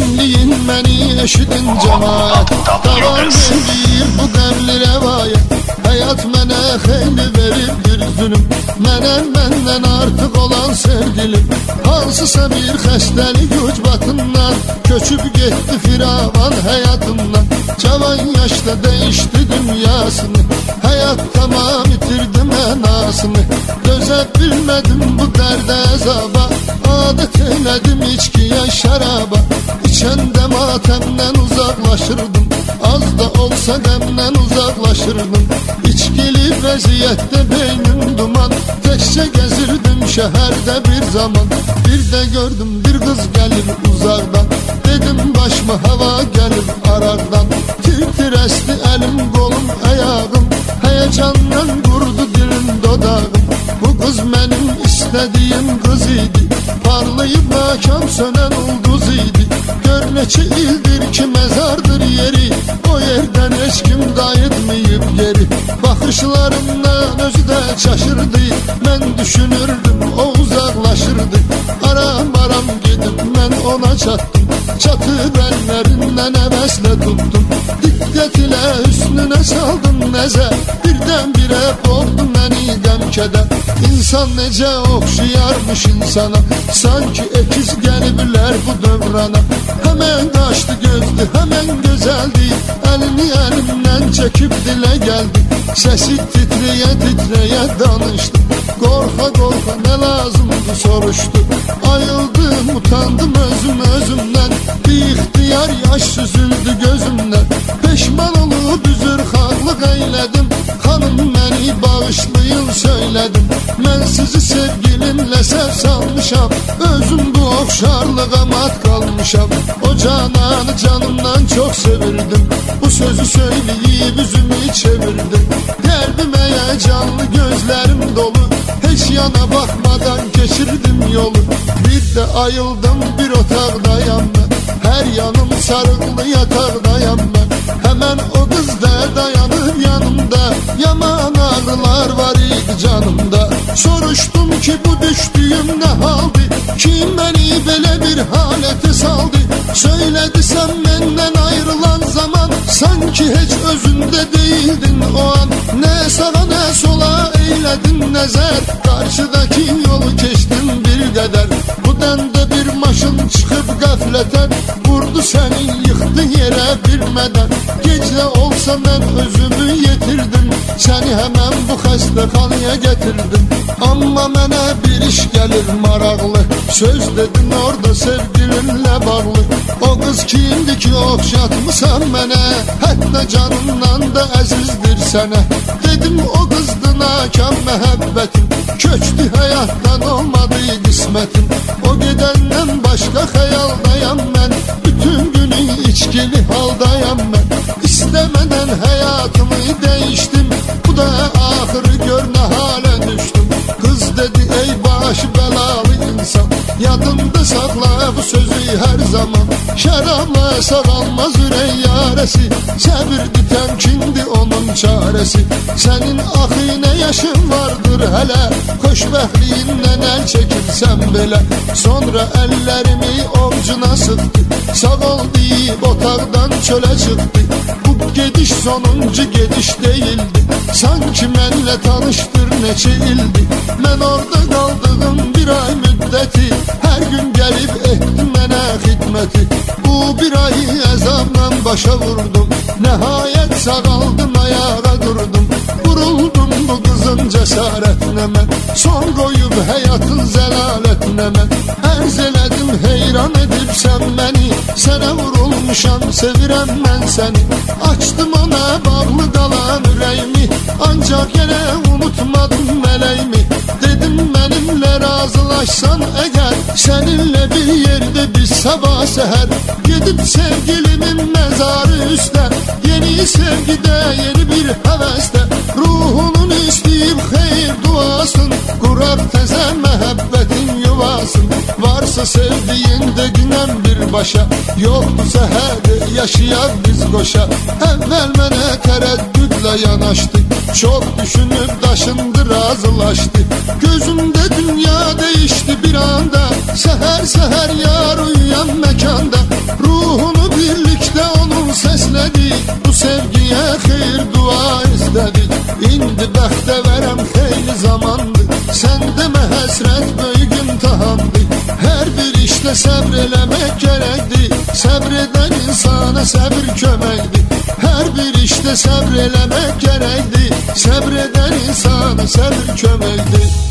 dinleyin beni eşidin cemaat. Davam edir bu qəmli rəvayət. Həyat mənə xeyli verib bir zülüm. Mənə məndən artıq olan sevgilim. Hansısa bir xəstəlik ucbatından köçüb getdi firavan həyatından. Cavan yaşda dəyişdi dünyasını. Həyat tamam itirdi mənasını. Dözə bilmədim bu dərdə əzaba. Adət elədim içkiyə şəraba. İçəndə matəmdən uzaqlaşırdım. Az da olsa qəmdən uzaqlaşırdım. İçkili vəziyyətdə beynim duman. Təkcə gəzirdim şəhərdə bir zaman. Bir də gördüm bir qız gəlir uzaqdan. Dedim başıma hava gəlir araqdan. Tir-tir əsdi əlim, qolum, əyağım. Həyəcandan qurdu dilim, dodağım. Bu qız mənim istədiyim qız idi. Parlayıb nakam sönən ulduz idi. Gör neçə ildir ki məzardır yeri. O yerdən heç kim qayıtmayıb geri. Baxışlarımdan özü də çaşırdı. Mən düşünürdüm o uzaqlaşırdı. Aram gedib mən ona çatdım. Çatıb əllərindən əvəzlə tutdum. Diqqət ilə üstünə saldım nəzər. Birdən-birə boğdu məni qəm-kədər. İnsan necə oxşayarmış insana. Sanki əkiz gəliblər bu dövrana. Həmən qaşdı gözdü, həmən gözəldi. Əlini əlimdən çəkib dilə gəldi. Səsi titrəyə danışdı. Qorxa nə lazımdı soruşdu. Ayıldım, utandım özümdən. Bir ixtiyar yaş süzüldü gözümdən. Peşman olub üzrxahlıq eylədim. Xanım məni bağışlayın söylədim. Mən sizi sevgilimlə səhv salmışam. Özüm bu oxşarlığa mat qalmışam. O cananı canımdan çox sevirdim. Bu sözü söyləyib üzümü çevirdim. Qəlbimə canlı gözlərim dolu. Heç yana baxmadan keçirdim yolu. Bir də ayıldım bir otaqdayam mən. Hər yanım sarıqlı yataqdayam mən. Həmən o qız da dayanır yanımda. Yaman ağrılar var idi canımda. Soruşdum ki bu düşdüyüm nə haldı. Kim məni belə bir halətə saldı. Söylədi sən məndən ayrılan zaman. Sanki heç özündə deyildin o an. Nə sağa nə sola eylədin nəzər. Qarşıdakı yolu keçdim bir qədər. Bu dəndə bir maşın çıxıb qəflətən. Vurdu səni yıxdı yerə bilmədən. Gecə olsa mən özümü yetirdim. Səni həmən bu xəstəxanaya gətirdim. Amma mənə bir iş gəlir maraqlı. Söz dedin orada sevgilinlə bağlı. O qız kimdir ki oxşatmısan mənə. Hətta canımdan da əzizdir sənə. Dedim o qızdı nakam məhəbbətim. Köçdü həyatdan olmadı qismətim. O gedəndən başqa xəyaldayam mən. Bütün günü içkili haldayam mən. İstəmədən həyatımı dəyişdim. Bu da axırı gör nə halə düşdüm. Qız dedi ey baş bəlalı insan. Yadında saxla bu sözü hər zaman. Şərabla sağalmaz ürək yarəsi. Səbirdi təmkindi onun çarəsi. Sənin axı nə yaşın vardır hələ. Xoşbəxtliyindən əl çəkirsən belə. Sonra əllərimi ovcuna sıxdı. Sağ ol deyib otaqdan çölə çıxdı. Bu gediş sonuncu gediş deyildi. Sanki mənlə tanışdır neçə ildi. Mən orada qaldığım bir ay müddəti. Hər gün gəlib etdi mənə xidməti. Bu bir ayı əzabla başa vurdum. Nəhayət sağaldım, ayağa durdum. Vuruldum bu qızın cəsarətinə mən. Son qoyub həyatın zəlalətinə mən. Ərz elədim heyran edibsən məni. Sənə vurulmuşam, sevirəm mən səni. Açdım ona bağlı qalan ürəyimi. Ancaq yenə unutmadım mələyimi. Dedim mənimlə razılaşsan əgər. Səninlə bir yerdə biz sabah səhər. Gedib sevgilimin məzarı üstə. Yeni sevgidə, yeni bir həvəsdə. Ruhunun istəyib xeyir duasın. Quraq təzə məhəbbətin yuvasın. Varsa sevdiyində günəm birbaşa. Yoxdursa hədə yaşayaq biz qoşa. Əvvəl mənə tərəddüdlə yanaşdı. Çox düşünüb daşındı razılaşdı. Gözümdə dünya dəyişdi bir anda. Səhər səhər yar uyuyan məkanda. sevgiye xeyir dua istedik. İndi bəxtə verəm xeyli zamandı. Sen demə həsrət böyük imtihandı. Her bir işte səbr eləmək gərəkdi. Səbr edən insana səbr köməkdi. Her bir işte səbr eləmək gərəkdi. Səbr edən insana səbr köməkdi.